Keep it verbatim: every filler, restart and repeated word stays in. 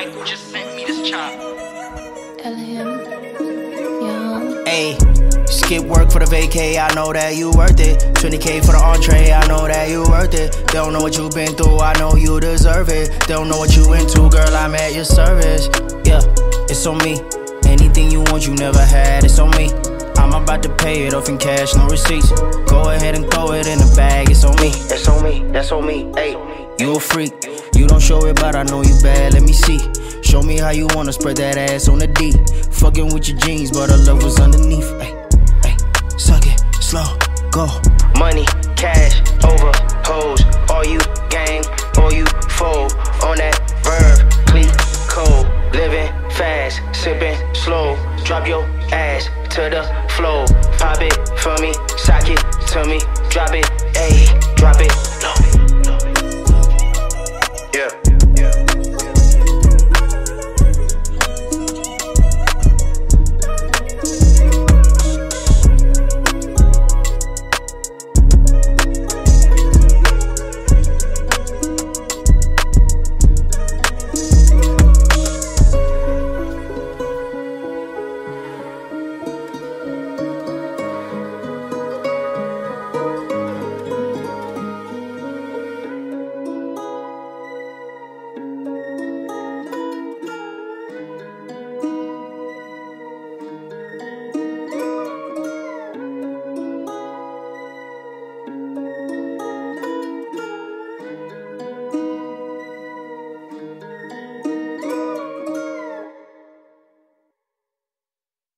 Michael just sent me this chop. Elham, young. Ayy, skip work for the vacay, I know that you worth it. twenty K for the entree, I know that you worth it. They don't know what you been through, I know you deserve it. They don't know what you into, girl, I'm at your service. Yeah, it's on me. Anything you want, you never had, it's on me. I'm about to pay it off in cash, no receipts. Go ahead and throw it in the bag, it's on me. It's on me, that's on me, ayy. You a freak, you don't show it, but I know you bad, let me see. Show me how you wanna spread that ass on the D. Fucking with your jeans, but her love was underneath. Ay, ay, suck it, slow, go. Money, cash, over, hoes. All you gang, all you fold. On that verb, clean, cold. Living fast, sipping slow. Drop your ass to the floor. Pop it for me, sock it to me. Drop it, ayy, drop it low.